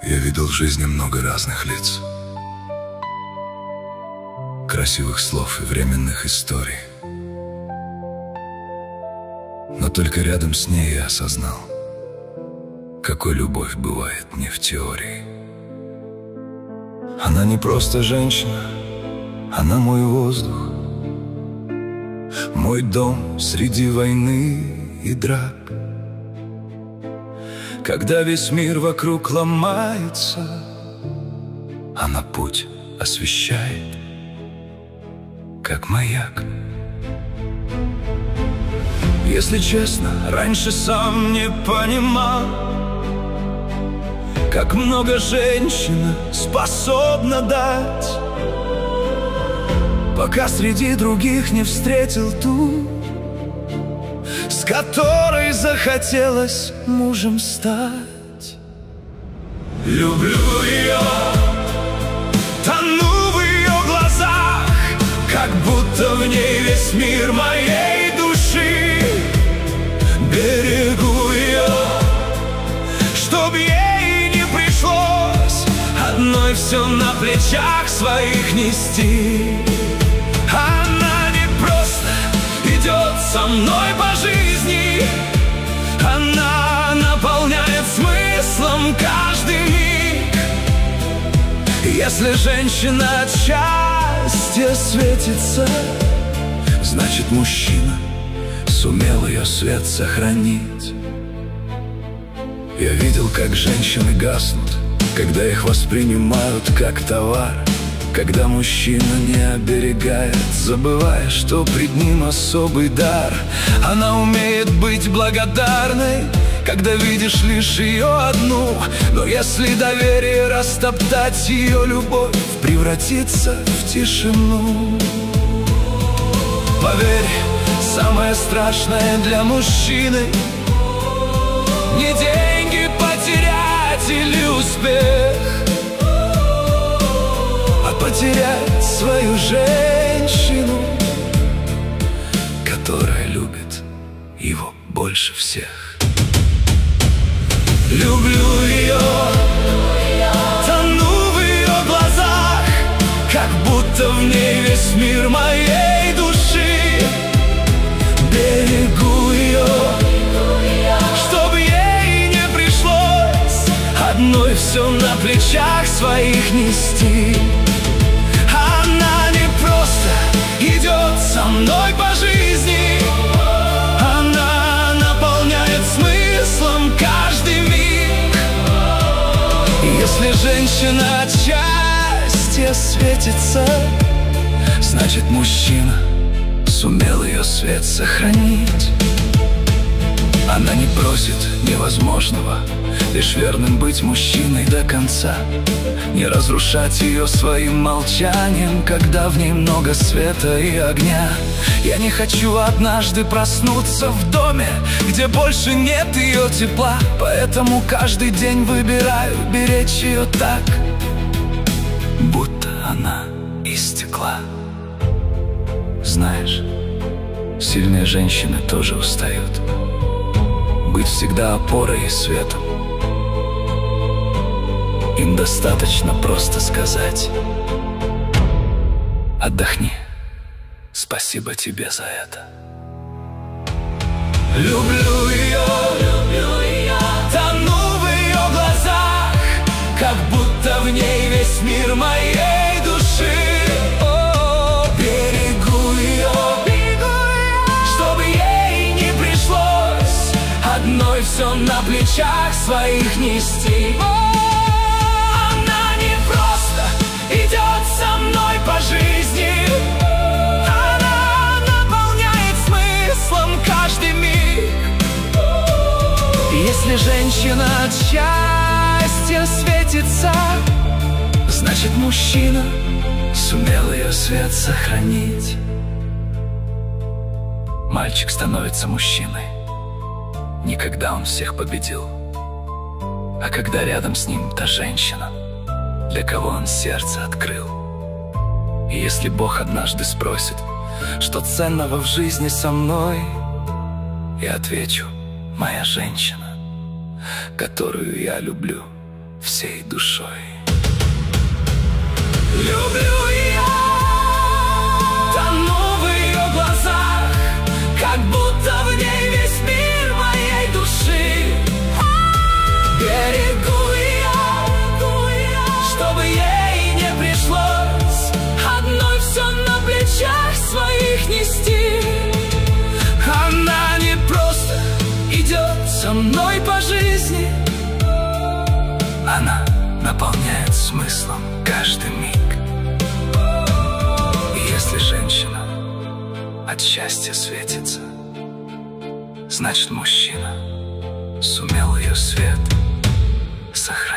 Я видел в жизни много разных лиц, красивых слов и временных историй. Но только рядом с ней я осознал, какой любовь бывает не в теории. Она не просто женщина, она мой воздух, мой дом среди войны и драк. Когда весь мир вокруг ломается, она путь освещает, как маяк. Если честно, раньше сам не понимал, как много женщина способна дать, пока среди других не встретил ту, с которой захотелось мужем стать. Люблю ее, тону в ее глазах, как будто в ней весь мир моей души. Берегу ее, чтоб ей не пришлось одной все на плечах своих нести. Она не просто идет со мной по жизни, она наполняет смыслом каждый миг. Если женщина от счастья светится, значит, мужчина сумел ее свет сохранить. Я видел, как женщины гаснут, когда их воспринимают как товар, когда мужчина не оберегает, забывая, что пред ним особый дар. Она умеет быть благодарной, когда видишь лишь ее одну. Но если доверие растоптать, ее любовь превратится в тишину. Поверь, самое страшное для мужчины не деньги потерять или успех, а потерять свою женщину, которая любит его больше всех. Люблю ее, тону в ее глазах, как будто в ней весь мир моей души. Берегу ее, чтоб ей не пришлось одной все на плечах своих нести. Она не просто идет со мной по жизни, она наполняет смыслом каждый миг. Если женщина от счастья светится, значит, мужчина сумел ее свет сохранить. Она не просит невозможного, лишь верным быть мужчиной до конца, не разрушать ее своим молчанием, когда в ней много света и огня. Я не хочу однажды проснуться в доме, где больше нет ее тепла, поэтому каждый день выбираю беречь ее так, будто она из стекла. Знаешь, сильные женщины тоже устают быть всегда опорой и светом. Им достаточно просто сказать: отдохни, спасибо тебе за это. Люблю ее, тону в ее глазах, как будто в ней весь мир моей души. Одной все на плечах своих нести. Она не просто идет со мной по жизни, она наполняет смыслом каждый миг. Если женщина от счастья светится, значит, мужчина сумел ее свет сохранить. Мальчик становится мужчиной не когда он всех победил, а когда рядом с ним та женщина, для кого он сердце открыл. И если Бог однажды спросит, что ценного в жизни со мной, я отвечу: моя женщина, которую я люблю всей душой. Люблю я, тону в ее глазах, как будто в ней весь мир моей души. Берегу я, чтобы ей не пришлось одной все на плечах своих нести. Она не просто идет со мной по жизни, она наполняет смыслом каждый миг. И если женщина от счастья светится, значит, мужчина сумел ее свет сохранить.